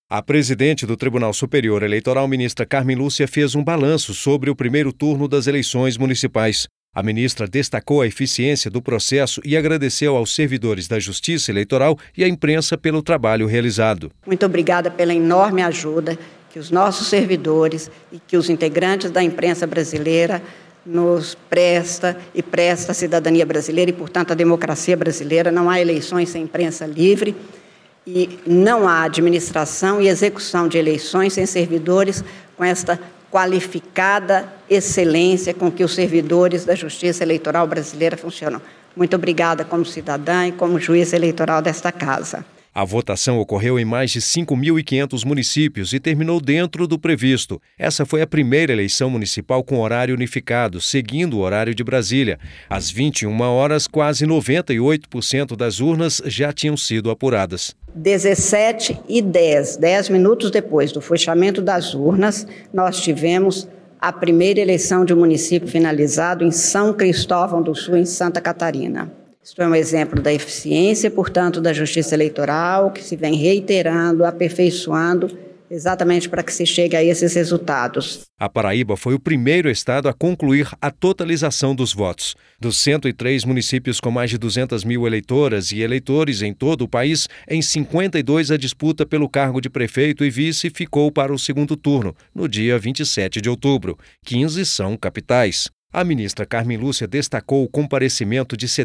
A presidente do Tribunal Superior Eleitoral, ministra Carmen Lúcia, fez um balanço sobre o primeiro turno das eleições municipais. A ministra destacou a eficiência do processo e agradeceu aos servidores da Justiça Eleitoral e à imprensa pelo trabalho realizado. Muito obrigada pela enorme ajuda que os nossos servidores e que os integrantes da imprensa brasileira nos presta e presta à cidadania brasileira e, portanto, à democracia brasileira. Não há eleições sem imprensa livre. E não há administração e execução de eleições sem servidores com esta qualificada excelência com que os servidores da Justiça Eleitoral brasileira funcionam. Muito obrigada como cidadã e como juiz eleitoral desta casa. A votação ocorreu em mais de 5.500 municípios e terminou dentro do previsto. Essa foi a primeira eleição municipal com horário unificado, seguindo o horário de Brasília. Às 21 horas, quase 98% das urnas já tinham sido apuradas. 17h10, 10 minutos depois do fechamento das urnas, nós tivemos a primeira eleição de um município finalizado em São Cristóvão do Sul, em Santa Catarina. Isto é um exemplo da eficiência, portanto, da Justiça Eleitoral, que se vem reiterando, aperfeiçoando, exatamente para que se chegue a esses resultados. A Paraíba foi o primeiro estado a concluir a totalização dos votos. Dos 103 municípios com mais de 200 mil eleitoras e eleitores em todo o país, em 52 a disputa pelo cargo de prefeito e vice ficou para o segundo turno, no dia 27 de outubro. 15 são capitais. A ministra Carmen Lúcia destacou o comparecimento de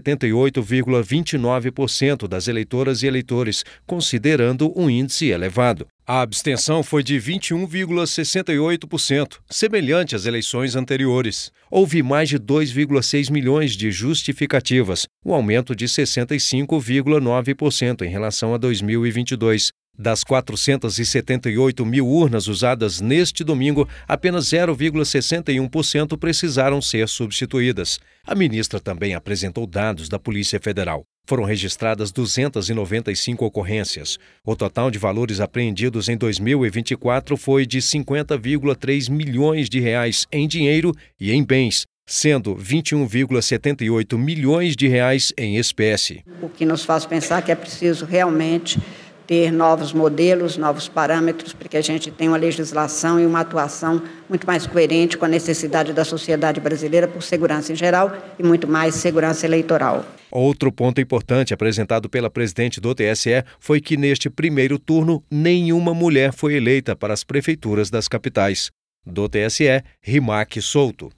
78,29% das eleitoras e eleitores, considerando um índice elevado. A abstenção foi de 21,68%, semelhante às eleições anteriores. Houve mais de 2,6 milhões de justificativas, um aumento de 65,9% em relação a 2022. Das 478 mil urnas usadas neste domingo, apenas 0,61% precisaram ser substituídas. A ministra também apresentou dados da Polícia Federal. Foram registradas 295 ocorrências. O total de valores apreendidos em 2024 foi de 50,3 milhões de reais em dinheiro e em bens, sendo 21,78 milhões de reais em espécie. O que nos faz pensar que é preciso realmente ter novos modelos, novos parâmetros, para que a gente tenha uma legislação e uma atuação muito mais coerente com a necessidade da sociedade brasileira por segurança em geral e muito mais segurança eleitoral. Outro ponto importante apresentado pela presidente do TSE foi que neste primeiro turno nenhuma mulher foi eleita para as prefeituras das capitais. Do TSE, Rimac Souto.